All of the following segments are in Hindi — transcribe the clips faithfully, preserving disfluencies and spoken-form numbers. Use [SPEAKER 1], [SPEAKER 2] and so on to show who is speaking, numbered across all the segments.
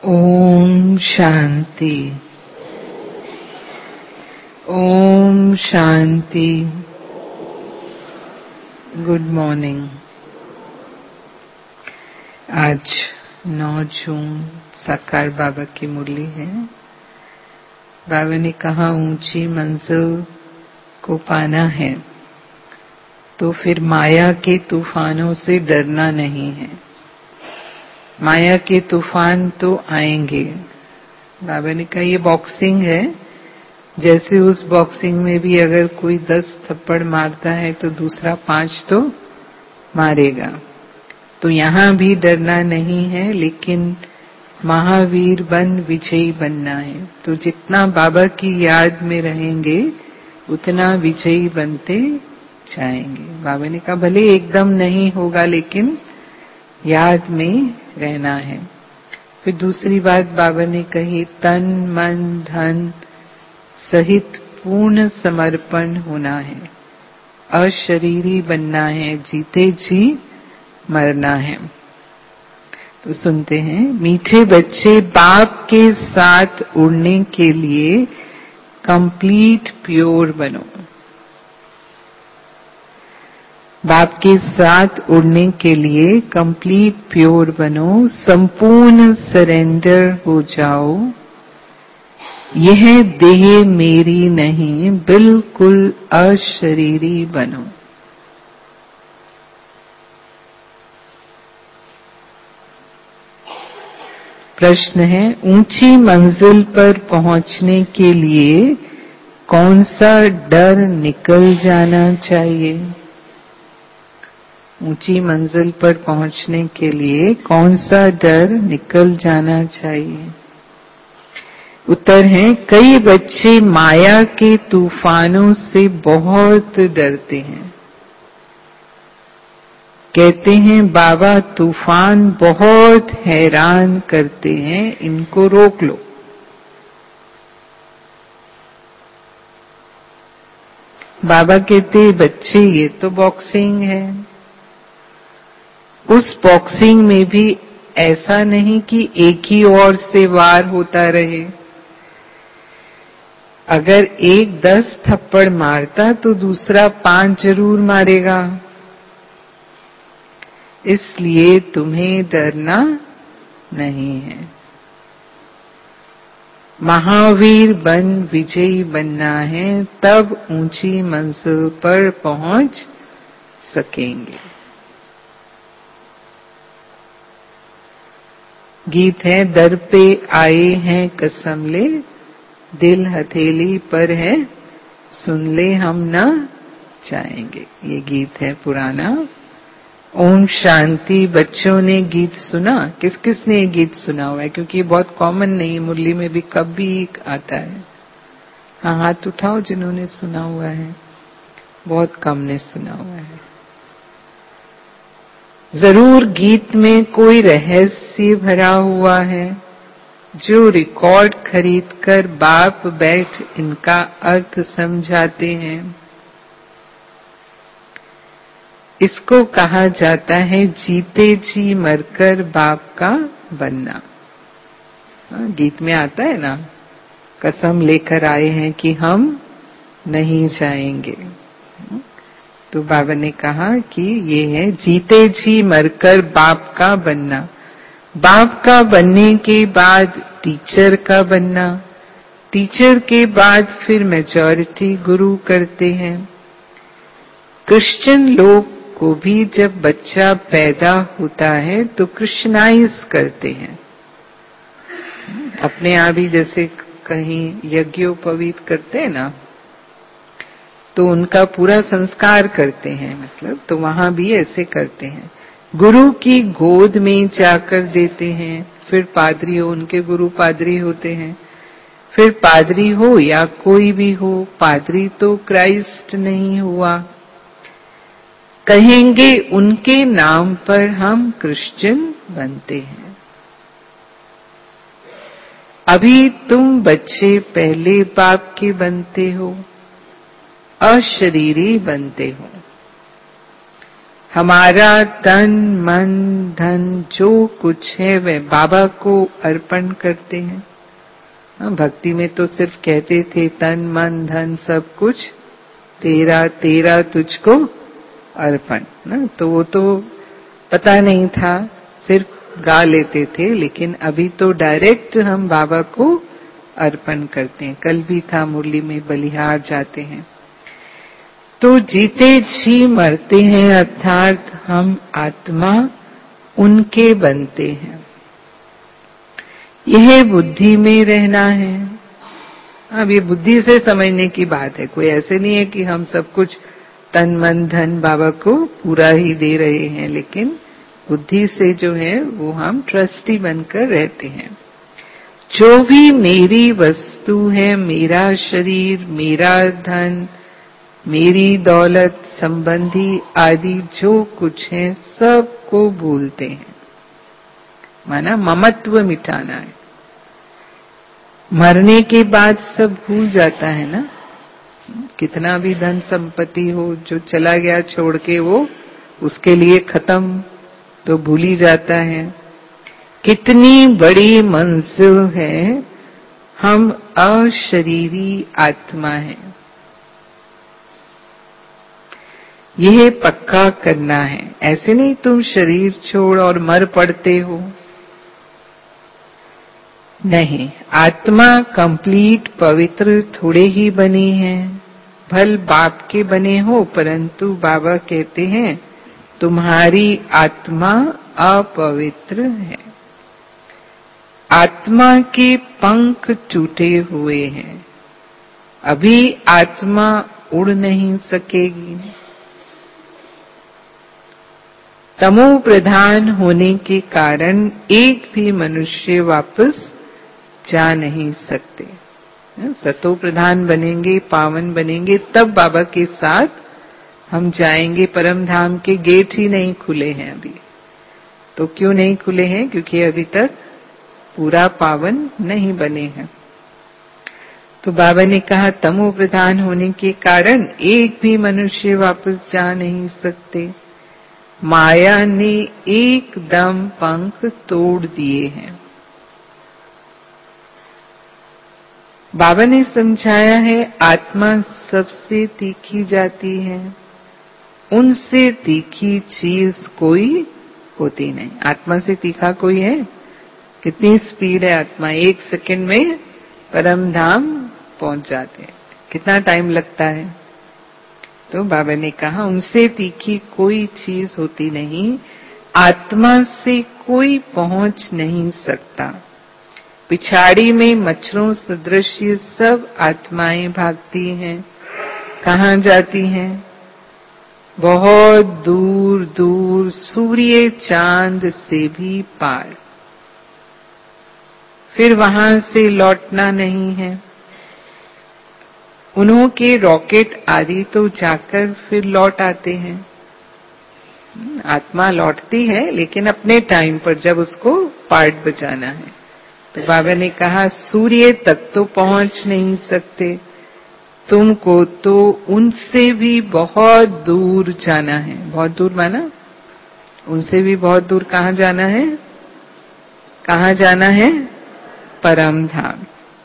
[SPEAKER 1] ओम शांति। ओम शांति। Good morning. आज नौ जून साकार बाबा की मुरली है। बाबा ने कहा ऊंची मंजिल को पाना है तो फिर माया के तूफानों से डरना नहीं है। माया के तूफान तो आएंगे। बाबा ने कहा ये बॉक्सिंग है, जैसे उस बॉक्सिंग में भी अगर कोई दस थप्पड़ मारता है तो दूसरा पांच तो मारेगा। तो यहाँ भी डरना नहीं है, लेकिन महावीर बन विजयी बनना है। तो जितना बाबा की याद में रहेंगे उतना विजयी बनते जाएंगे। बाबा ने कहा भले एकदम नहीं होगा, लेकिन याद में रहना है। फिर दूसरी बात बाबा ने कही, तन मन धन सहित पूर्ण समर्पण होना है, अशरीरी बनना है, जीते जी मरना है। तो सुनते हैं, मीठे बच्चे बाप के साथ उड़ने के लिए कंप्लीट प्योर बनो। बाप के साथ उड़ने के लिए कंप्लीट प्योर बनो, संपूर्ण सरेंडर हो जाओ। यह देह मेरी नहीं, बिल्कुल अशरीरी बनो। प्रश्न है, ऊंची मंजिल पर पहुंचने के लिए कौन सा डर निकल जाना चाहिए? ऊंची मंजिल पर पहुंचने के लिए कौन सा डर निकल जाना चाहिए? उत्तर है, कई बच्चे माया के तूफानों से बहुत डरते हैं। कहते हैं बाबा तूफान बहुत हैरान करते हैं, इनको रोक लो। बाबा कहते बच्चे ये तो बॉक्सिंग है। उस बॉक्सिंग में भी ऐसा नहीं कि एक ही ओर से वार होता रहे। अगर एक दस थप्पड़ मारता तो दूसरा पांच जरूर मारेगा। इसलिए तुम्हें डरना नहीं है। महावीर बन विजयी बनना है, तब ऊंची मंजिल पर पहुंच सकेंगे। गीत है, दर पे आए हैं कसम ले, दिल हथेली पर है, सुन ले हम ना जाएंगे। ये गीत है पुराना। ओम शांति। बच्चों ने गीत सुना? किस किस ने ये गीत सुना हुआ है? क्योंकि ये बहुत कॉमन नहीं, मुरली में भी कभी आता है। हाँ, हाथ उठाओ जिन्होंने सुना हुआ है। बहुत कम ने सुना हुआ है। जरूर गीत में कोई रहस्य भरा हुआ है, जो रिकॉर्ड खरीदकर बाप बैठ इनका अर्थ समझाते हैं। इसको कहा जाता है जीते जी मरकर बाप का बनना। गीत में आता है ना, कसम लेकर आए हैं कि हम नहीं जाएंगे। तो बाबा ने कहा कि ये है जीते जी मरकर बाप का बनना। बाप का बनने के बाद टीचर का बनना, टीचर के बाद फिर मेजॉरिटी गुरु करते हैं। क्रिश्चियन लोग को भी जब बच्चा पैदा होता है तो क्रिश्चियनाइज करते हैं। अपने आप ही जैसे कहीं यज्ञोपवीत करते हैं ना, तो उनका पूरा संस्कार करते हैं, मतलब तो वहां भी ऐसे करते हैं। गुरु की गोद में जाकर देते हैं, फिर पादरी हो, उनके गुरु पादरी होते हैं। फिर पादरी हो या कोई भी हो, पादरी तो क्राइस्ट नहीं हुआ। कहेंगे उनके नाम पर हम क्रिश्चियन बनते हैं। अभी तुम बच्चे पहले बाप के बनते हो, अशरीरी बनते हो। हमारा तन मन धन जो कुछ है वह बाबा को अर्पण करते हैं। हाँ, भक्ति में तो सिर्फ कहते थे तन मन धन सब कुछ तेरा तेरा तुझको अर्पण ना, तो वो तो पता नहीं था, सिर्फ गा लेते थे। लेकिन अभी तो डायरेक्ट हम बाबा को अर्पण करते हैं। कल भी था मुरली में बलिहार जाते हैं तो जीते जी मरते हैं, अर्थात हम आत्मा उनके बनते हैं। यह बुद्धि में रहना है। अब ये बुद्धि से समझने की बात है, कोई ऐसे नहीं है कि हम सब कुछ तन मन धन बाबा को पूरा ही दे रहे हैं, लेकिन बुद्धि से जो है वो हम ट्रस्टी बनकर रहते हैं। जो भी मेरी वस्तु है, मेरा शरीर, मेरा धन, मेरी दौलत, संबंधी आदि जो कुछ है सबको भूलते हैं। माना ममत्व मिटाना है। मरने के बाद सब भूल जाता है ना, कितना भी धन संपत्ति हो, जो चला गया छोड़ के वो उसके लिए खत्म तो भूल ही जाता है। कितनी बड़ी मंजिल है, हम अशरीरी आत्मा हैं। यह पक्का करना है। ऐसे नहीं तुम शरीर छोड़ और मर पड़ते हो, नहीं। आत्मा कंप्लीट पवित्र थोड़े ही बनी है, भल बाप के बने हो, परंतु बाबा कहते हैं तुम्हारी आत्मा अपवित्र है। आत्मा के पंख टूटे हुए हैं, अभी आत्मा उड़ नहीं सकेगी। तमो प्रधान होने के कारण एक भी मनुष्य वापस जा नहीं सकते। सतो प्रधान बनेंगे, पावन बनेंगे, तब बाबा के साथ हम जाएंगे। परम धाम के गेट ही नहीं खुले हैं अभी। तो क्यों नहीं खुले हैं? क्योंकि अभी तक पूरा पावन नहीं बने हैं। तो बाबा ने कहा तमो प्रधान होने के कारण एक भी मनुष्य वापस जा नहीं सकते। माया ने एकदम पंख तोड़ दिए हैं। बाबा ने समझाया है आत्मा सबसे तीखी जाती है, उनसे तीखी चीज कोई होती नहीं। आत्मा से तीखा कोई है? कितनी स्पीड है आत्मा, एक सेकंड में परम धाम पहुंच जाते हैं। कितना टाइम लगता है? तो बाबा ने कहा उनसे तीखी कोई चीज होती नहीं, आत्मा से कोई पहुंच नहीं सकता। पिछाड़ी में मच्छरों सदृश सब आत्माएं भागती हैं। कहाँ जाती हैं? बहुत दूर दूर, सूर्य चांद से भी पार। फिर वहां से लौटना नहीं है। उन्हों के रॉकेट आदि तो जाकर फिर लौट आते हैं। आत्मा लौटती है लेकिन अपने टाइम पर, जब उसको पार्ट बजाना है। तो बाबा ने कहा सूर्य तक तो पहुंच नहीं सकते, तुमको तो उनसे भी बहुत दूर जाना है। बहुत दूर माना उनसे भी बहुत दूर। कहाँ जाना है? कहाँ जाना है? परम धाम।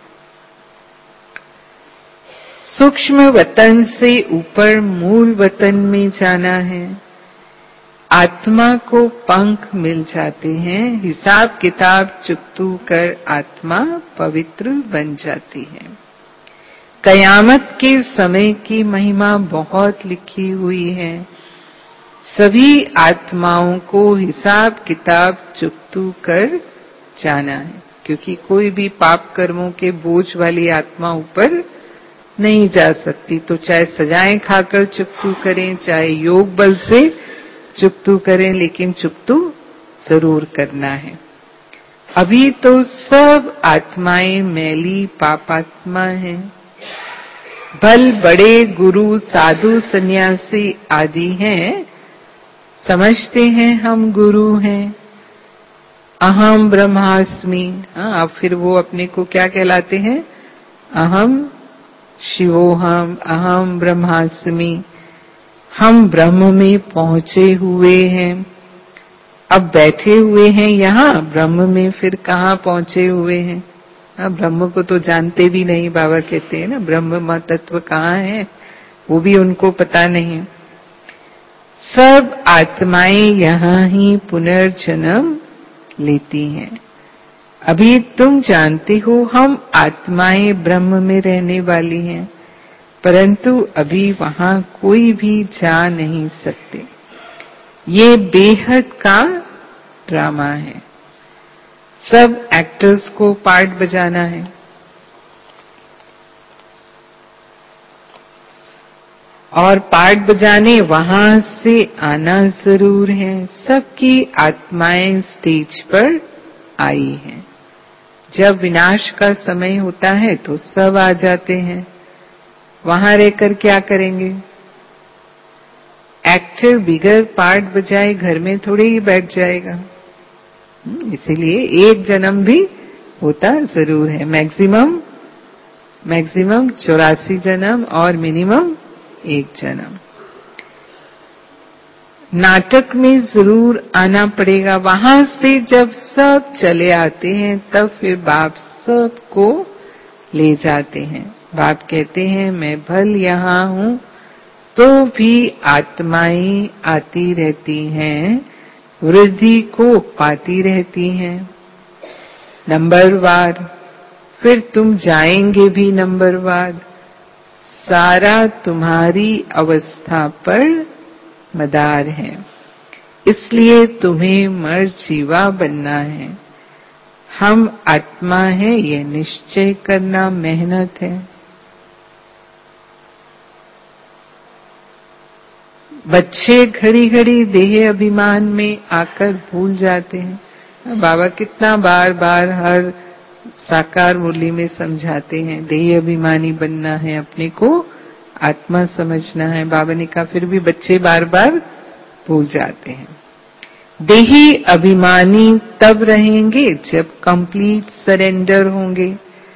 [SPEAKER 1] सूक्ष्म वतन से ऊपर मूल वतन में जाना है। आत्मा को पंख मिल जाते हैं, हिसाब किताब चुकतू कर आत्मा पवित्र बन जाती है। कयामत के समय की महिमा बहुत लिखी हुई है। सभी आत्माओं को हिसाब किताब चुकतू कर जाना है, क्योंकि कोई भी पाप कर्मों के बोझ वाली आत्मा ऊपर नहीं जा सकती। तो चाहे सजाएं खाकर चुकतू करें, चाहे योग बल से चुकतू करें, लेकिन चुकतू जरूर करना है। अभी तो सब आत्माएं मैली पापात्मा हैं। भल बड़े गुरु साधु सन्यासी आदि हैं, समझते हैं हम गुरु हैं। अहम ब्रह्मास्मि। हाँ, अब फिर वो अपने को क्या कहलाते हैं? अहम शिवोहम, अहम ब्रह्मास्मि। हम ब्रह्म में पहुंचे हुए हैं। अब बैठे हुए हैं यहाँ, ब्रह्म में फिर कहाँ पहुंचे हुए हैं? अब ब्रह्म को तो जानते भी नहीं, बाबा कहते हैं ना, ब्रह्म तत्व कहाँ है वो भी उनको पता नहीं। सब आत्माएं यहाँ ही पुनर्जन्म लेती हैं। अभी तुम जानते हो हम आत्माएं ब्रह्म में रहने वाली हैं, परंतु अभी वहां कोई भी जा नहीं सकते। ये बेहद का ड्रामा है। सब एक्टर्स को पार्ट बजाना है। और पार्ट बजाने वहां से आना जरूर है। सबकी आत्माएं स्टेज पर आई हैं। जब विनाश का समय होता है तो सब आ जाते हैं। वहां रहकर क्या करेंगे? एक्टर बिगर पार्ट बजाए घर में थोड़े ही बैठ जाएगा। इसीलिए एक जन्म भी होता जरूर है। मैक्सिमम मैक्सिमम चौरासी जन्म और मिनिमम एक जन्म। नाटक में जरूर आना पड़ेगा। वहां से जब सब चले आते हैं तब फिर बाप सबको ले जाते हैं। बाप कहते हैं मैं भल यहाँ हूं तो भी आत्माएं आती रहती हैं, वृद्धि को पाती रहती हैं नंबरवार। फिर तुम जाएंगे भी नंबरवार। सारा तुम्हारी अवस्था पर मदार है, इसलिए तुम्हें मर जीवा बनना है। हम आत्मा है यह निश्चय करना मेहनत है। बच्चे घड़ी घड़ी देह अभिमान में आकर भूल जाते हैं। बाबा कितना बार बार हर साकार मुरली में समझाते हैं, देह अभिमानी बनना है, अपने को आत्मा समझना है। बाबा ने कहा फिर भी बच्चे बार बार भूल जाते हैं। देही अभिमानी तब रहेंगे जब कंप्लीट सरेंडर होंगे।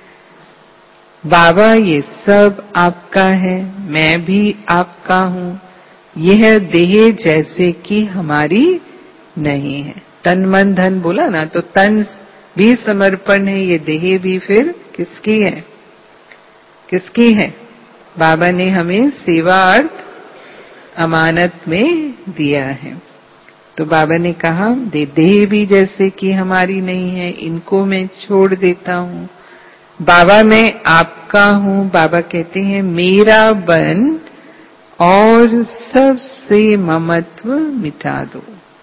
[SPEAKER 1] बाबा ये सब आपका है, मैं भी आपका हूं। यह देह जैसे कि हमारी नहीं है। तन मन धन बोला ना, तो तन भी समर्पण है, ये देह भी फिर किसकी है? किसकी है? बाबा ने हमें सेवा अर्थ अमानत में दिया है। तो बाबा ने कहा दे देह भी जैसे कि हमारी नहीं है, इनको मैं छोड़ देता हूं। बाबा मैं आपका हूं। बाबा कहते हैं मेरा बन और सबसे ममत्व मिटा दो।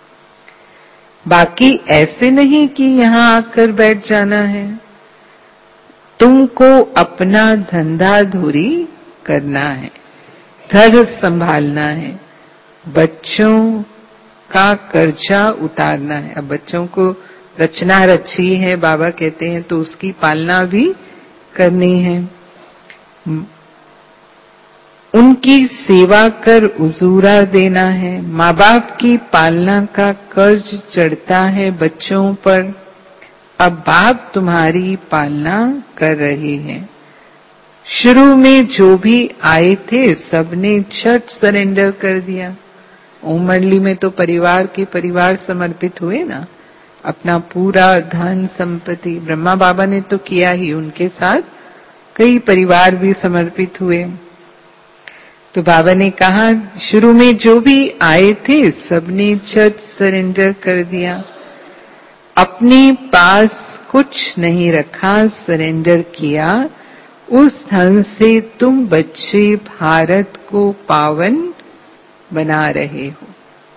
[SPEAKER 1] बाकी ऐसे नहीं कि यहां आकर बैठ जाना है। तुमको अपना धंधा धूरी करना है, घर संभालना है, बच्चों का कर्जा उतारना है। अब बच्चों को रचना रची है बाबा कहते हैं, तो उसकी पालना भी करनी है। उनकी सेवा कर उजूरा देना है। माँ बाप की पालना का कर्ज चढ़ता है बच्चों पर। अब बाप तुम्हारी पालना कर रहे हैं। शुरू में जो भी आए थे सबने छठ सरेंडर कर दिया। ओम मंडली में तो परिवार के परिवार समर्पित हुए ना, अपना पूरा धन संपत्ति। ब्रह्मा बाबा ने तो किया ही, उनके साथ कई परिवार भी समर्पित हुए। तो बाबा ने कहा शुरू में जो भी आए थे सबने छठ सरेंडर कर दिया। अपने पास कुछ नहीं रखा, सरेंडर किया। उस धन से तुम बच्चे भारत को पावन बना रहे हो।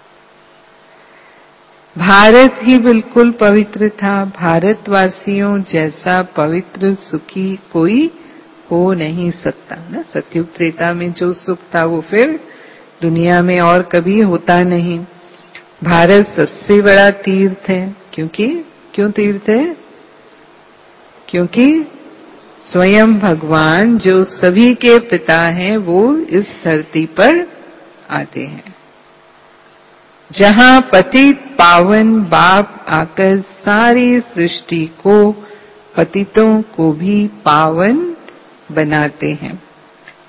[SPEAKER 1] भारत ही बिल्कुल पवित्र था। भारतवासियों जैसा पवित्र सुखी कोई हो नहीं सकता ना। सतयुग त्रेता में जो सुख था वो फिर दुनिया में और कभी होता नहीं। भारत सबसे बड़ा तीर्थ है। क्योंकि क्यों तीर्थ है? क्योंकि स्वयं भगवान जो सभी के पिता हैं वो इस धरती पर आते हैं। जहां पतित पावन बाप आकर सारी सृष्टि को, पतितों को भी पावन बनाते हैं।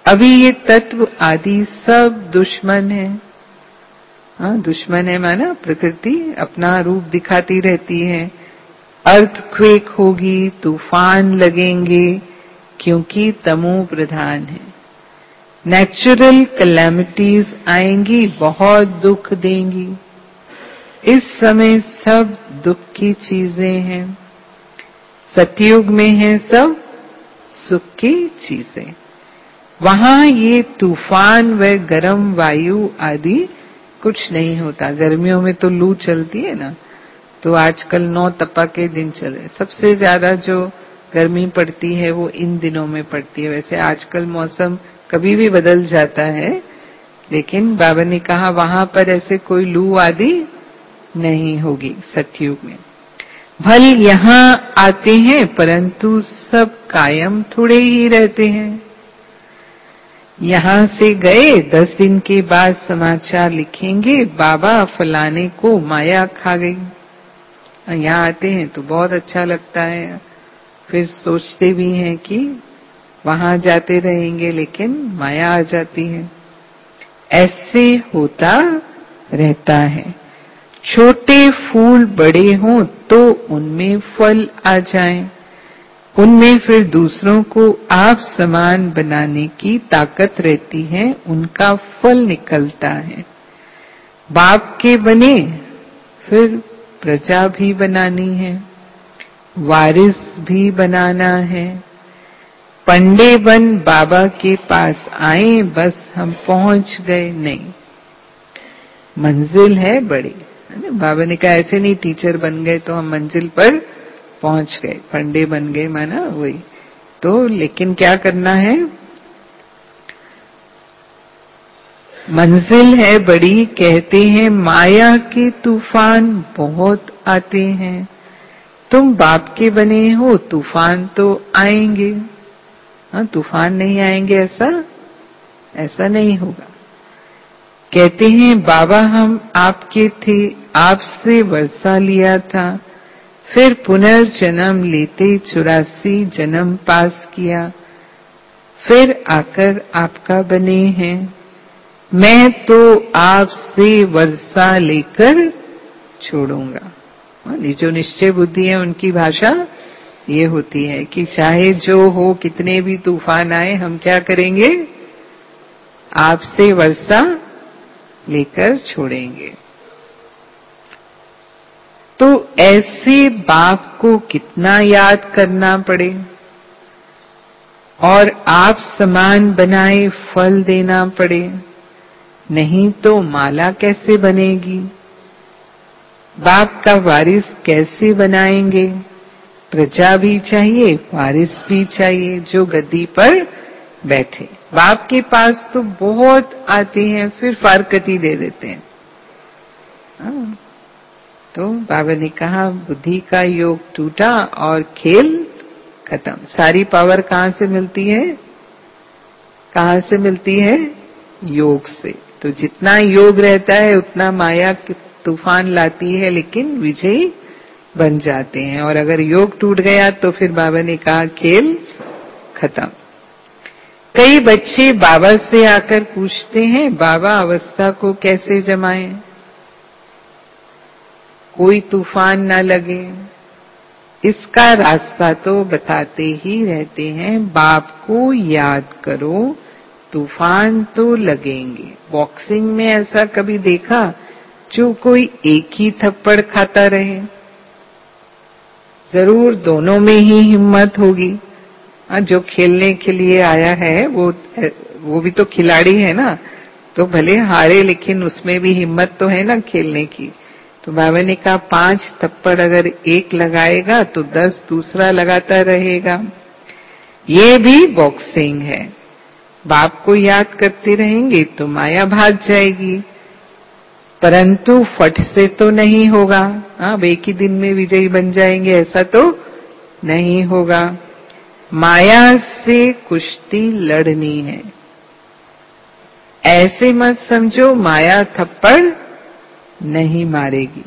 [SPEAKER 1] अभी ये तत्व आदि सब दुश्मन है। हाँ, दुश्मन है माना प्रकृति अपना रूप दिखाती रहती है। अर्थक्वेक होगी, तूफान लगेंगे, क्योंकि तमो प्रधान है। नेचुरल कैलेमिटीज आएंगी, बहुत दुख देंगी। इस समय सब दुख की चीजें हैं। सतयुग में है सब सुख की चीजें। वहां ये तूफान व गर्म वायु आदि कुछ नहीं होता। गर्मियों में तो लू चलती है ना, तो आजकल नौ तपा के दिन चले। सबसे ज्यादा जो गर्मी पड़ती है वो इन दिनों में पड़ती है। वैसे आजकल मौसम कभी भी बदल जाता है, लेकिन बाबा ने कहा वहां पर ऐसे कोई लू आदि नहीं होगी सतयुग में। भल यहाँ आते हैं, परंतु सब कायम थोड़े ही रहते हैं। यहां से गए, दस दिन के बाद समाचार लिखेंगे, बाबा फलाने को माया खा गई। यहाँ आते हैं तो बहुत अच्छा लगता है, फिर सोचते भी हैं कि वहां जाते रहेंगे, लेकिन माया आ जाती है। ऐसे होता रहता है। छोटे फूल बड़े हों तो उनमें फल आ जाएं, उनमें फिर दूसरों को आप समान बनाने की ताकत रहती है, उनका फल निकलता है। बाप के बने फिर प्रजा भी बनानी है, वारिस भी बनाना है। पंडे बन बाबा के पास आए, बस हम पहुंच गए नहीं, मंजिल है बड़ी। बाबा ने कहा ऐसे नहीं टीचर बन गए तो हम मंजिल पर पहुंच गए, पंडे बन गए माना वही तो। लेकिन क्या करना है, मंजिल है बड़ी। कहते हैं माया के तूफान बहुत आते हैं, तुम बाप के बने हो, तूफान तो आएंगे। हाँ, तूफान नहीं आएंगे ऐसा ऐसा नहीं होगा। कहते हैं बाबा हम आपके थे, आपसे वर्षा लिया था, फिर पुनर्जन्म लेते चौरासी जन्म पास किया, फिर आकर आपका बने हैं। मैं तो आपसे वर्षा लेकर छोड़ूंगा। ये जो निश्चय बुद्धि है उनकी भाषा ये होती है कि चाहे जो हो, कितने भी तूफान आए, हम क्या करेंगे, आपसे वर्षा लेकर छोड़ेंगे। तो ऐसे बाप को कितना याद करना पड़े और आप समान बनाए फल देना पड़े, नहीं तो माला कैसे बनेगी। बाप का वारिस कैसे बनाएंगे। प्रजा भी चाहिए, वारिस भी चाहिए जो गद्दी पर बैठे। बाप के पास तो बहुत आते हैं, फिर फारकती दे देते हैं। हाँ, तो बाबा ने कहा बुद्धि का योग टूटा और खेल खत्म। सारी पावर कहाँ से मिलती है, कहाँ से मिलती है, योग से। तो जितना योग रहता है उतना माया तूफान लाती है, लेकिन विजयी बन जाते हैं। और अगर योग टूट गया तो फिर बाबा ने कहा खेल खत्म। कई बच्चे बाबा से आकर पूछते हैं बाबा अवस्था को कैसे जमाएं, कोई तूफान ना लगे। इसका रास्ता तो बताते ही रहते हैं, बाप को याद करो, तूफान तो लगेंगे। बॉक्सिंग में ऐसा कभी देखा जो कोई एक ही थप्पड़ खाता रहे, जरूर दोनों में ही हिम्मत होगी। जो खेलने के लिए आया है वो वो भी तो खिलाड़ी है ना, तो भले हारे लेकिन उसमें भी हिम्मत तो है ना खेलने की। तो बाबा ने कहा पांच थप्पड़ अगर एक लगाएगा तो दस दूसरा लगाता रहेगा। ये भी बॉक्सिंग है। बाप को याद करते रहेंगे तो माया भाग जाएगी, परंतु फट से तो नहीं होगा। अब एक ही दिन में विजयी बन जाएंगे ऐसा तो नहीं होगा। माया से कुश्ती लड़नी है। ऐसे मत समझो माया थप्पड़ नहीं मारेगी।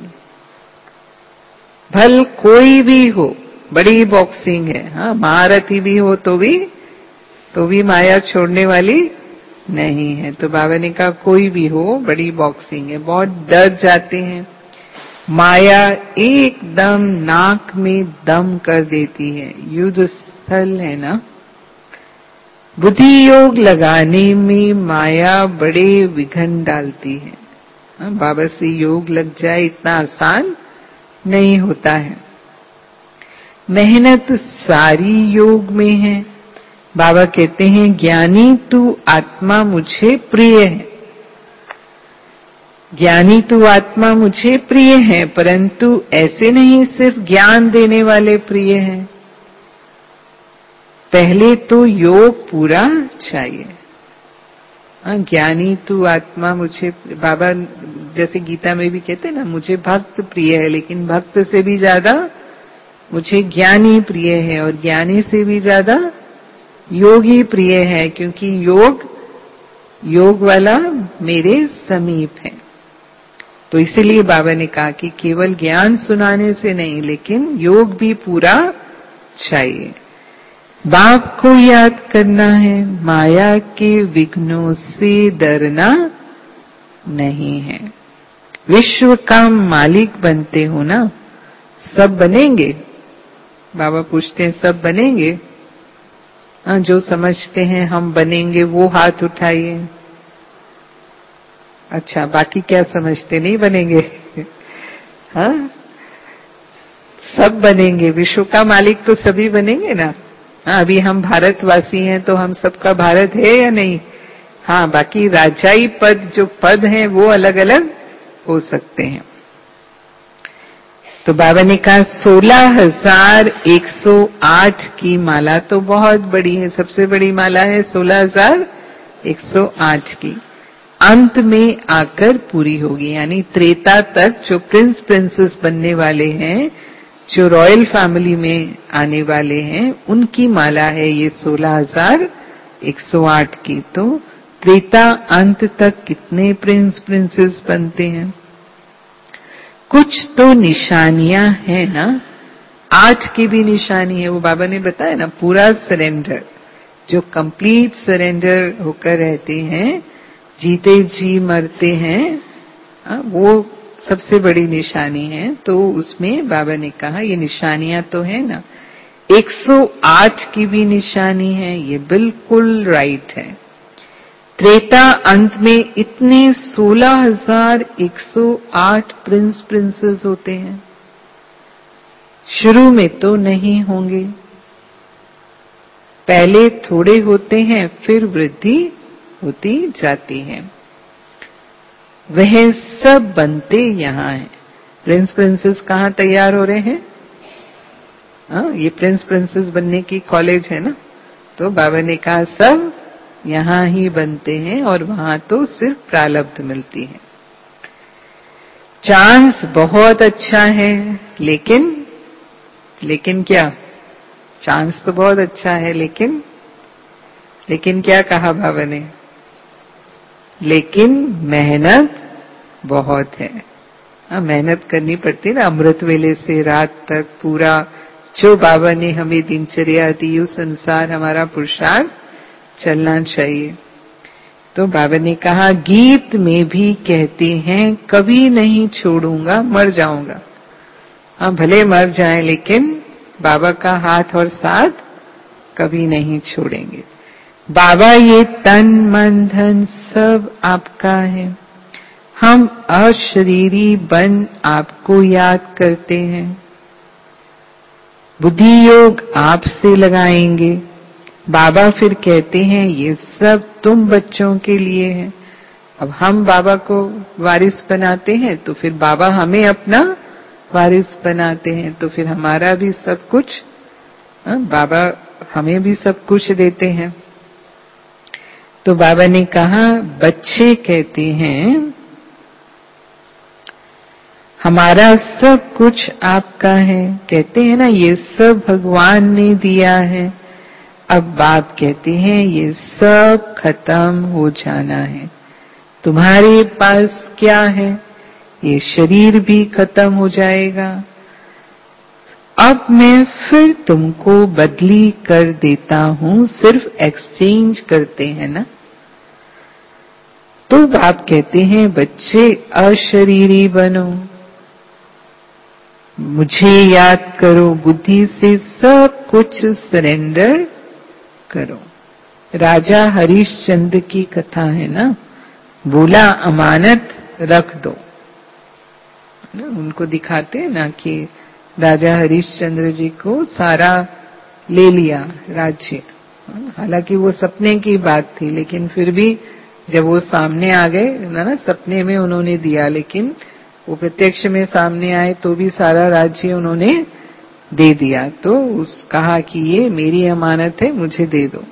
[SPEAKER 1] भल कोई भी हो, बड़ी बॉक्सिंग है। हाँ, महारथी भी हो तो भी तो भी माया छोड़ने वाली नहीं है। तो बाबा ने कहा कोई भी हो, बड़ी बॉक्सिंग है, बहुत डर जाते हैं, माया एकदम नाक में दम कर देती है। युद्ध स्थल है ना, बुद्धि योग लगाने में माया बड़े विघ्न डालती है। हाँ, बाबा से योग लग जाए इतना आसान नहीं होता है, मेहनत सारी योग में है। बाबा कहते हैं ज्ञानी तू आत्मा मुझे प्रिय है, ज्ञानी तू आत्मा मुझे प्रिय है, परंतु ऐसे नहीं सिर्फ ज्ञान देने वाले प्रिय हैं, पहले तो योग पूरा चाहिए। ज्ञानी तू आत्मा मुझे, बाबा जैसे गीता में भी कहते हैं ना, मुझे भक्त प्रिय है, लेकिन भक्त से भी ज्यादा मुझे ज्ञानी प्रिय है, और ज्ञानी से भी ज्यादा योगी प्रिय है, क्योंकि योग योग वाला मेरे समीप है। तो इसीलिए बाबा ने कहा कि केवल ज्ञान सुनाने से नहीं, लेकिन योग भी पूरा चाहिए। बाप को याद करना है, माया के विघ्नों से डरना नहीं है। विश्व का मालिक बनते हो ना, सब बनेंगे। बाबा पूछते हैं सब बनेंगे? हाँ, जो समझते हैं हम बनेंगे वो हाथ उठाइए। अच्छा, बाकी क्या समझते नहीं बनेंगे? हाँ, सब बनेंगे। विश्व का मालिक तो सभी बनेंगे ना। हाँ, अभी हम भारतवासी हैं तो हम सबका भारत है या नहीं? हाँ, बाकी राजाई पद जो पद हैं वो अलग अलग हो सकते हैं। तो बाबा ने कहा सोलह हजार एक सौ आठ की माला तो बहुत बड़ी है, सबसे बड़ी माला है सोलह हजार एक सौ आठ की, अंत में आकर पूरी होगी। यानी त्रेता तक जो प्रिंस प्रिंसेस बनने वाले हैं, जो रॉयल फैमिली में आने वाले हैं, उनकी माला है ये सोलह हजार एक सौ आठ की। तो त्रेता अंत तक कितने प्रिंस प्रिंसेस बनते हैं? कुछ तो निशानियां हैं ना, आठ की भी निशानी है, वो बाबा ने बताया ना, पूरा सरेंडर, जो कंप्लीट सरेंडर होकर रहते हैं, जीते जी मरते हैं, वो सबसे बड़ी निशानी है। तो उसमें बाबा ने कहा ये निशानियां तो है ना, एक सौ आठ की भी निशानी है, ये बिल्कुल राइट है। त्रेता अंत में इतने सोलह हजार एक सौ आठ प्रिंस प्रिंसेस होते हैं, शुरू में तो नहीं होंगे, पहले थोड़े होते हैं, फिर वृद्धि होती जाती है। वह सब बनते यहाँ हैं। प्रिंस प्रिंसेस कहाँ तैयार हो रहे हैं? हाँ, ये प्रिंस प्रिंसेस बनने की कॉलेज है ना। तो बाबा ने कहा सब यहाँ ही बनते हैं, और वहां तो सिर्फ प्रारब्ध मिलती है। चांस बहुत अच्छा है, लेकिन लेकिन क्या? चांस तो बहुत अच्छा है, लेकिन लेकिन क्या कहा बाबा ने? लेकिन मेहनत बहुत है। हाँ, मेहनत करनी पड़ती है ना, अमृत वेले से रात तक पूरा जो बाबा ने हमें दिनचर्या दी उस अनुसार हमारा पुरुषार्थ चलना चाहिए। तो बाबा ने कहा गीत में भी कहते हैं कभी नहीं छोड़ूंगा, मर जाऊंगा। हाँ, भले मर जाए, लेकिन बाबा का हाथ और साथ कभी नहीं छोड़ेंगे। बाबा ये तन मन धन सब आपका है, हम अशरीरी बन आपको याद करते हैं, बुद्धि योग आपसे लगाएंगे। बाबा फिर कहते हैं ये सब तुम बच्चों के लिए है। अब हम बाबा को वारिस बनाते हैं, तो फिर बाबा हमें अपना वारिस बनाते हैं, तो फिर हमारा भी सब कुछ, बाबा हमें भी सब कुछ देते हैं। तो बाबा ने कहा बच्चे कहते हैं हमारा सब कुछ आपका है, कहते हैं ना ये सब भगवान ने दिया है। अब बाप कहते हैं ये सब खत्म हो जाना है, तुम्हारे पास क्या है? ये शरीर भी खत्म हो जाएगा, अब मैं फिर तुमको बदली कर देता हूं। सिर्फ एक्सचेंज करते हैं ना। तो बाप कहते हैं बच्चे अशरीरी बनो, मुझे याद करो, बुद्धि से सब कुछ सरेंडर करो। राजा हरिश्चंद्र की कथा है ना, बोला अमानत रख दो ना। उनको दिखाते हैं ना कि राजा हरिश्चंद्र जी को सारा ले लिया राज्य। हालांकि वो सपने की बात थी, लेकिन फिर भी जब वो सामने आ गए ना ना सपने में उन्होंने दिया, लेकिन वो प्रत्यक्ष में सामने आए तो भी सारा राज्य उन्होंने दे दिया। तो उस कहा कि ये मेरी अमानत है, मुझे दे दो।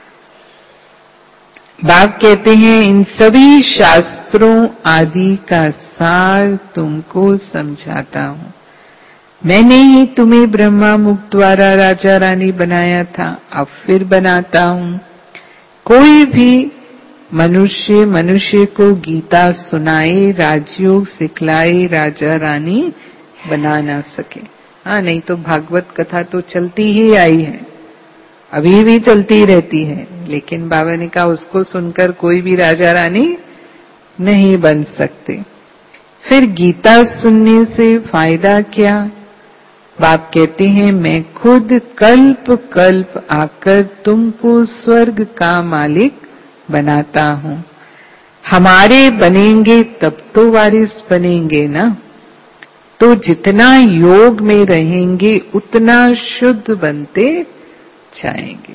[SPEAKER 1] बाप कहते हैं इन सभी शास्त्रों आदि का सार तुमको समझाता हूं। मैंने ही तुम्हें ब्रह्मा मुख द्वारा राजा रानी बनाया था, अब फिर बनाता हूं। कोई भी मनुष्य मनुष्य को गीता सुनाए, राजयोग सिखलाए, राजा रानी बना ना सके। हाँ, नहीं तो भागवत कथा तो चलती ही आई है, अभी भी चलती रहती है, लेकिन बाबा ने कहा उसको सुनकर कोई भी राजा रानी नहीं बन सकते। फिर गीता सुनने से फायदा क्या? बाप कहते हैं मैं खुद कल्प कल्प आकर तुमको स्वर्ग का मालिक बनाता हूं। हमारे बनेंगे तब तो वारिस बनेंगे ना। तो जितना योग में रहेंगे उतना शुद्ध बनते जाएंगे।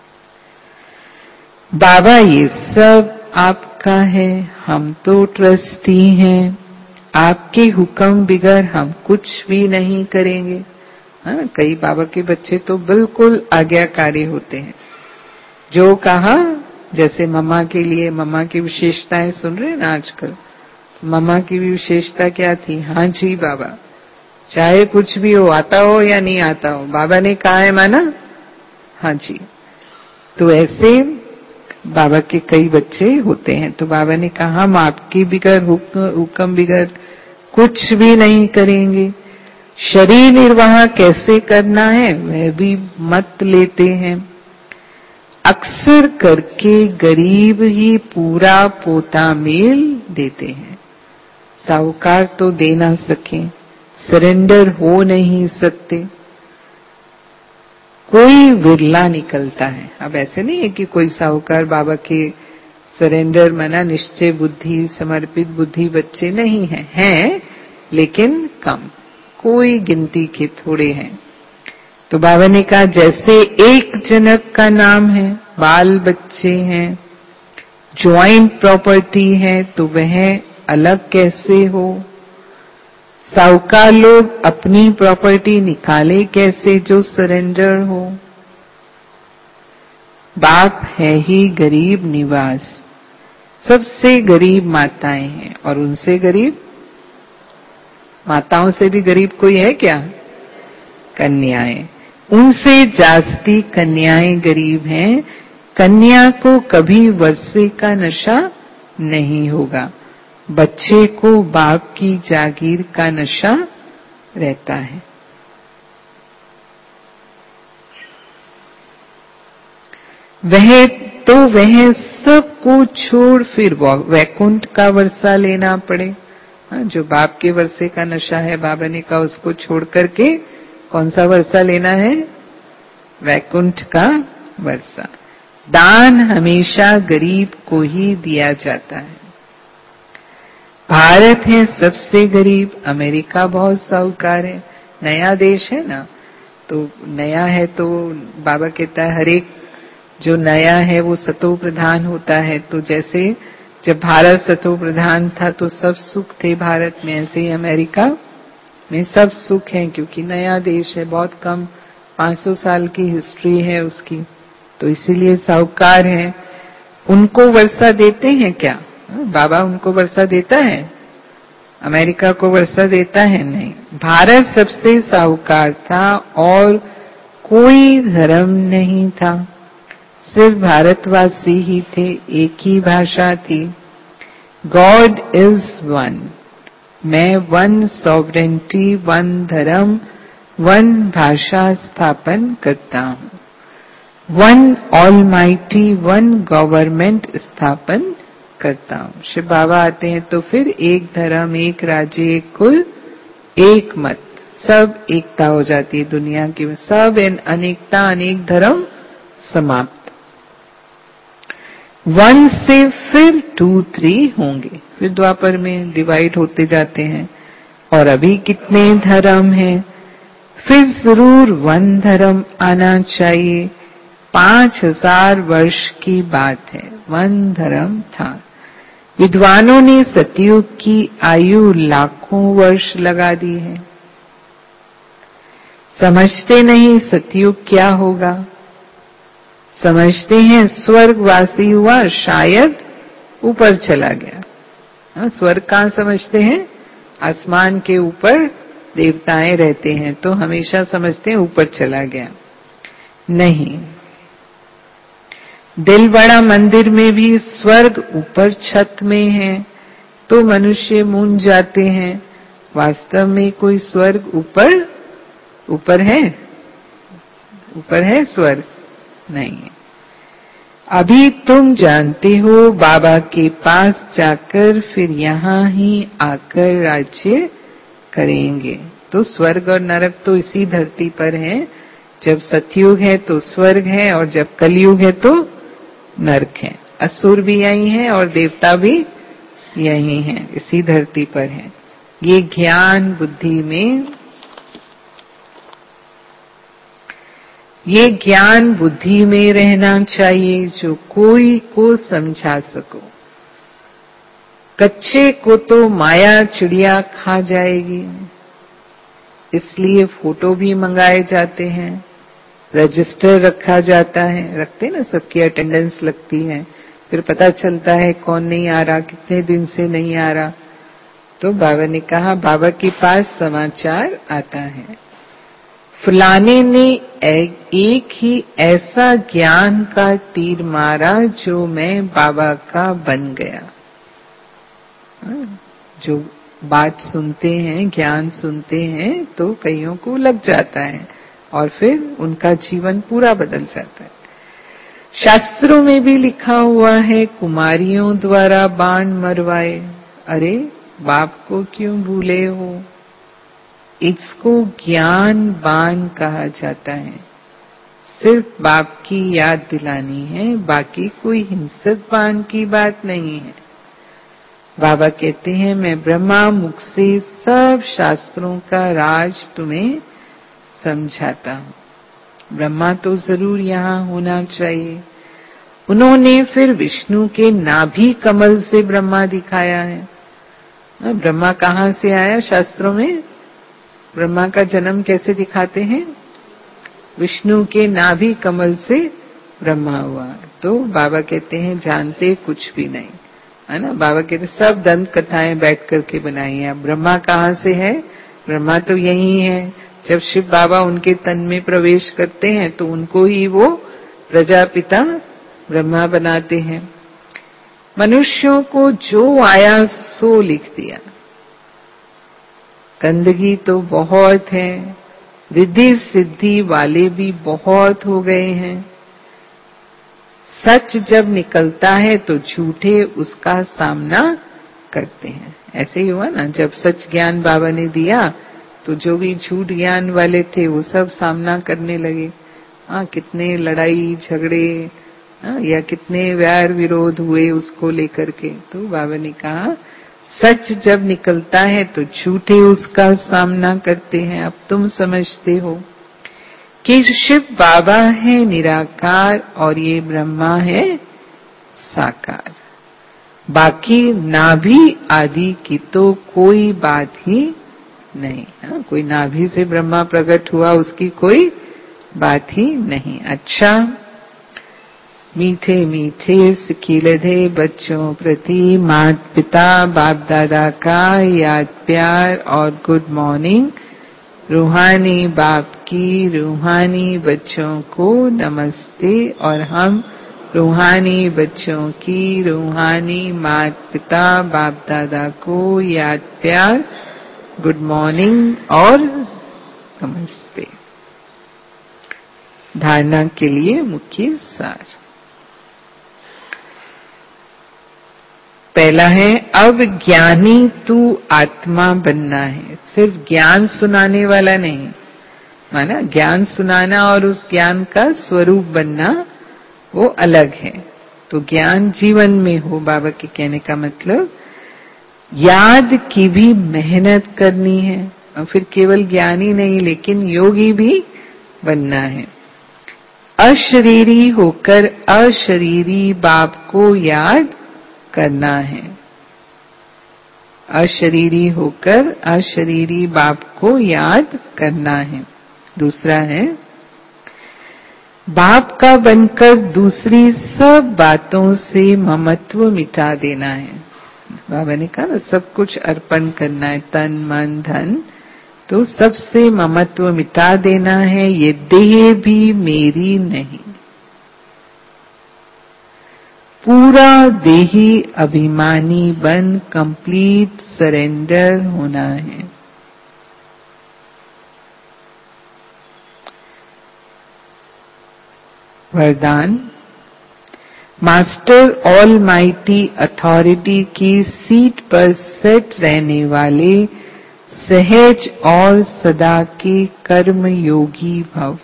[SPEAKER 1] बाबा ये सब आपका है, हम तो ट्रस्टी हैं, आपके हुक्म बिगर हम कुछ भी नहीं करेंगे। हाँ, कई बाबा के बच्चे तो बिल्कुल आज्ञाकारी होते हैं। जो कहा, जैसे मम्मा के लिए मम्मा की विशेषताएं सुन रहे हैं ना आजकल, मम्मा की भी विशेषता क्या थी? हाँ जी बाबा, चाहे कुछ भी हो, आता हो या नहीं आता हो, बाबा ने कहा है माना, हाँ जी। तो ऐसे बाबा के कई बच्चे होते हैं। तो बाबा ने कहा हम आपकी बिगर हुक्म बिगर कुछ भी नहीं करेंगे। शरीर निर्वाह कैसे करना है वह भी मत लेते हैं। अक्सर करके गरीब ही पूरा पोता मेल देते हैं। साहूकार तो दे ना सके, सरेंडर हो नहीं सकते, कोई विरला निकलता है। अब ऐसे नहीं है कि कोई साहूकार बाबा के सरेंडर मना निश्चय बुद्धि समर्पित बुद्धि बच्चे नहीं हैं, हैं लेकिन कम, कोई गिनती के थोड़े हैं। तो बाबा ने कहा जैसे एक जनक का नाम है, बाल बच्चे हैं, ज्वाइंट प्रॉपर्टी है, तो वह अलग कैसे हो? साहूकार लोग अपनी प्रॉपर्टी निकाले कैसे जो सरेंडर हो? बाप है ही गरीब निवास, सबसे गरीब माताएं हैं, और उनसे गरीब माताओं से भी गरीब कोई है क्या? कन्याएं। उनसे जास्ती कन्याएं गरीब हैं। कन्या को कभी वर्षे का नशा नहीं होगा, बच्चे को बाप की जागीर का नशा रहता है। वह तो वह सब को छोड़ फिर वैकुंठ का वर्षा लेना पड़े। हाँ, जो बाप के वर्षे का नशा है, बाबा ने कहा उसको छोड़ करके कौन सा वर्षा लेना है? वैकुंठ का वर्षा। दान हमेशा गरीब को ही दिया जाता है। भारत है सबसे गरीब, अमेरिका बहुत साहूकार है। नया देश है ना, तो नया है तो बाबा कहता है हर एक जो नया है वो सतो प्रधान होता है। तो जैसे जब भारत सतो प्रधान था तो सब सुख थे भारत में, ऐसे ही अमेरिका में सब सुख है, क्योंकि नया देश है, बहुत कम पाँच सौ साल की हिस्ट्री है उसकी, तो इसीलिए साहूकार है। उनको वर्षा देते हैं क्या? बाबा उनको वर्षा देता है? अमेरिका को वर्षा देता है? नहीं। भारत सबसे साहूकार था और कोई धर्म नहीं था, सिर्फ भारतवासी ही थे, एक ही भाषा थी। गॉड इज वन, मैं वन सॉवरेंटी, वन धर्म, वन भाषा स्थापन करता हूँ, वन ऑलमाइटी वन गवर्नमेंट स्थापन करता हूँ। शिव बाबा आते हैं तो फिर एक धर्म, एक राज्य, एक कुल, एक मत, सब एकता हो जाती है दुनिया की, सब इन अनेकता अनेक धर्म समाप्त। वन से फिर टू थ्री होंगे, फिर द्वापर में डिवाइड होते जाते हैं। और अभी कितने धर्म हैं? फिर जरूर वन धर्म आना चाहिए। पांच हजार वर्ष की बात है, वन धर्म था। विद्वानों ने सतयुग की आयु लाखों वर्ष लगा दी है। समझते नहीं सतयुग क्या होगा, समझते हैं स्वर्गवासी हुआ, शायद ऊपर चला गया। हाँ, स्वर्ग कहाँ समझते हैं? आसमान के ऊपर देवताएं रहते हैं, तो हमेशा समझते हैं ऊपर चला गया। नहीं, दिल बड़ा मंदिर में भी स्वर्ग ऊपर छत में है, तो मनुष्य मूंझ जाते हैं। वास्तव में कोई स्वर्ग ऊपर ऊपर है? ऊपर है स्वर्ग? नहीं है। अभी तुम जानते हो बाबा के पास जाकर फिर यहाँ ही आकर राज्य करेंगे। तो स्वर्ग और नरक तो इसी धरती पर है। जब सतयुग है तो स्वर्ग है, और जब कलयुग है तो नरक है। असुर भी यही है और देवता भी यही है, इसी धरती पर है। ये ज्ञान बुद्धि में ये ज्ञान बुद्धि में रहना चाहिए, जो कोई को समझा सको। कच्चे को तो माया चिड़िया खा जाएगी, इसलिए फोटो भी मंगाए जाते हैं, रजिस्टर रखा जाता है, रखते ना, सबकी अटेंडेंस लगती है, फिर पता चलता है कौन नहीं आ रहा, कितने दिन से नहीं आ रहा। तो बाबा ने कहा, बाबा के पास समाचार आता है, फलाने ने एक ही ऐसा ज्ञान का तीर मारा जो मैं बाबा का बन गया। जो बात सुनते हैं, ज्ञान सुनते हैं, तो कईयों को लग जाता है और फिर उनका जीवन पूरा बदल जाता है। शास्त्रों में भी लिखा हुआ है, कुमारियों द्वारा बाण मरवाए। अरे बाप को क्यों भूले हो? इसको ज्ञान बाण कहा जाता है। सिर्फ बाप की याद दिलानी है, बाकी कोई हिंसक बाण की बात नहीं है। बाबा कहते हैं, मैं ब्रह्मा मुख से सब शास्त्रों का राज तुम्हें समझाता हूं। ब्रह्मा तो जरूर यहाँ होना चाहिए। उन्होंने फिर विष्णु के नाभि कमल से ब्रह्मा दिखाया है। ब्रह्मा कहाँ से आया? शास्त्रों में ब्रह्मा का जन्म कैसे दिखाते हैं? विष्णु के नाभि कमल से ब्रह्मा हुआ। तो बाबा कहते हैं, जानते कुछ भी नहीं, है ना। बाबा कहते सब दंत कथाएं बैठ करके बनाई है। ब्रह्मा कहाँ से है? ब्रह्मा तो यही है। जब शिव बाबा उनके तन में प्रवेश करते हैं तो उनको ही वो प्रजापिता ब्रह्मा बनाते हैं। मनुष्यों को जो आया सो लिख दिया। गंदगी तो बहुत है, रिद्धि सिद्धि वाले भी बहुत हो गए हैं। सच जब निकलता है तो झूठे उसका सामना करते हैं। ऐसे ही हुआ ना, जब सच ज्ञान बाबा ने दिया तो जो भी झूठ ज्ञान वाले थे वो सब सामना करने लगे। हाँ, कितने लड़ाई झगड़े, हाँ, या कितने वैर विरोध हुए उसको लेकर के। तो बाबा ने कहा, सच जब निकलता है तो झूठे उसका सामना करते हैं। अब तुम समझते हो कि शिव बाबा है निराकार और ये ब्रह्मा है साकार। बाकी नाभि आदि की तो कोई बात ही नहीं। हाँ, कोई नाभि से ब्रह्मा प्रकट हुआ उसकी कोई बात ही नहीं। अच्छा, मीठे मीठे सिखिलधे बच्चों प्रति माता पिता बाप दादा का याद प्यार और गुड मॉर्निंग। रूहानी बाप की रूहानी बच्चों को नमस्ते, और हम रूहानी बच्चों की रूहानी माता पिता बाप दादा को याद प्यार गुड मॉर्निंग और नमस्ते। धारणा के लिए मुख्य सार। पहला है, अब ज्ञानी तू आत्मा बनना है। सिर्फ ज्ञान सुनाने वाला नहीं, माना ज्ञान सुनाना और उस ज्ञान का स्वरूप बनना वो अलग है। तो ज्ञान जीवन में हो, बाबा के कहने का मतलब याद की भी मेहनत करनी है, और फिर केवल ज्ञानी नहीं लेकिन योगी भी बनना है। अशरीरी होकर अशरीरी बाप को याद करना है। अशरीरी होकर अशरीरी बाप को याद करना है। दूसरा है, बाप का बनकर दूसरी सब बातों से ममत्व मिटा देना है। बाबा ने कहा ना, सब कुछ अर्पण करना है, तन मन धन, तो सबसे ममत्व मिटा देना है। ये देह भी मेरी नहीं, पूरा देही अभिमानी बन कंप्लीट सरेंडर होना है। वरदान, मास्टर ऑल माइटी अथॉरिटी की सीट पर सेट रहने वाले सहज और सदा के कर्म योगी भव।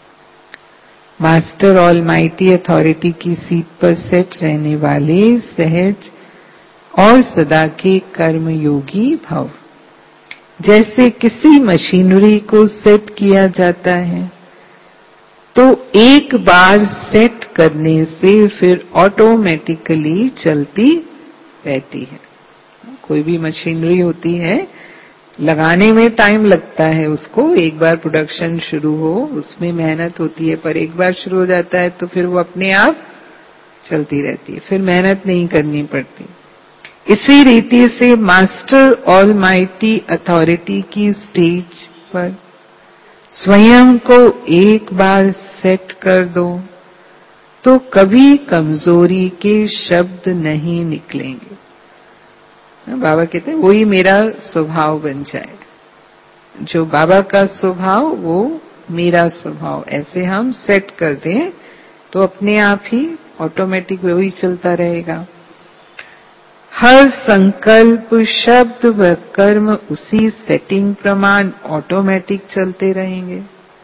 [SPEAKER 1] मास्टर ऑल माइटी अथॉरिटी की सीट पर सेट रहने वाले सहज और सदा के कर्म योगी भव। जैसे किसी मशीनरी को सेट किया जाता है तो एक बार सेट करने से फिर ऑटोमेटिकली चलती रहती है। कोई भी मशीनरी होती है, लगाने में टाइम लगता है उसको, एक बार प्रोडक्शन शुरू हो उसमें मेहनत होती है, पर एक बार शुरू हो जाता है तो फिर वो अपने आप चलती रहती है, फिर मेहनत नहीं करनी पड़ती। इसी रीति से मास्टर ऑलमाइटी अथॉरिटी की स्टेज पर स्वयं को एक बार सेट कर दो तो कभी कमजोरी के शब्द नहीं निकलेंगे। बाबा कहते हैं वही मेरा स्वभाव बन जाए, जो बाबा का स्वभाव वो मेरा स्वभाव, ऐसे हम सेट कर दें तो अपने आप ही ऑटोमेटिक वही चलता रहेगा। हर संकल्प शब्द व कर्म उसी सेटिंग प्रमाण ऑटोमेटिक चलते रहेंगे।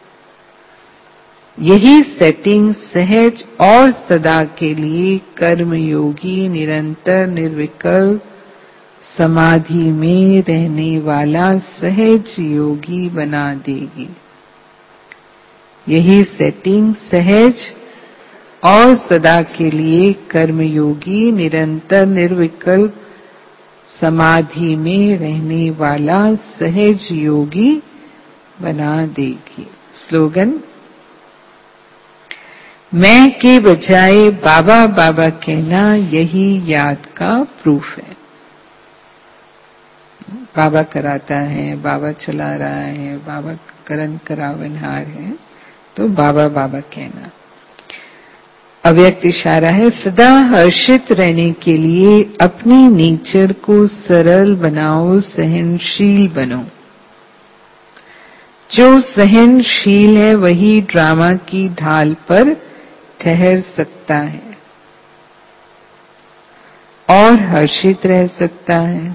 [SPEAKER 1] यही सेटिंग सहज और सदा के लिए कर्मयोगी निरंतर निर्विकल्प समाधि में रहने वाला सहज योगी बना देगी। यही सेटिंग सहज और सदा के लिए कर्मयोगी निरंतर निर्विकल्प समाधि में रहने वाला सहज योगी बना देगी। स्लोगन, मैं के बजाय बाबा बाबा कहना यही याद का प्रूफ है। बाबा कराता है, बाबा चला रहा है, बाबा करन करावनहार है, तो बाबा बाबा कहना। अव्यक्त इशारा है, सदा हर्षित रहने के लिए अपनी नेचर को सरल बनाओ, सहनशील बनो। जो सहनशील है वही ड्रामा की ढाल पर ठहर सकता है और हर्षित रह सकता है।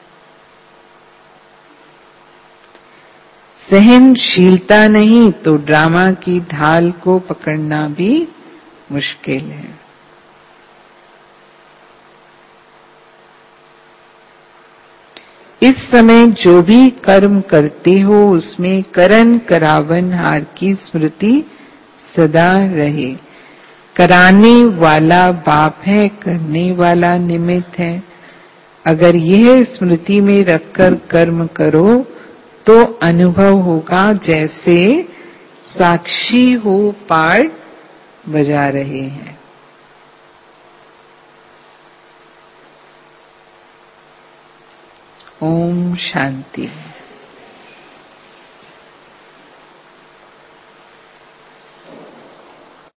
[SPEAKER 1] सहनशीलता नहीं तो ड्रामा की ढाल को पकड़ना भी मुश्किल है। इस समय जो भी कर्म करते हो उसमें करन करावनहार की स्मृति सदा रहे। कराने वाला बाप है, करने वाला निमित्त है। अगर यह स्मृति में रखकर कर्म करो तो अनुभव होगा जैसे साक्षी हो पार्ट बजा रहे हैं। ओम शांति।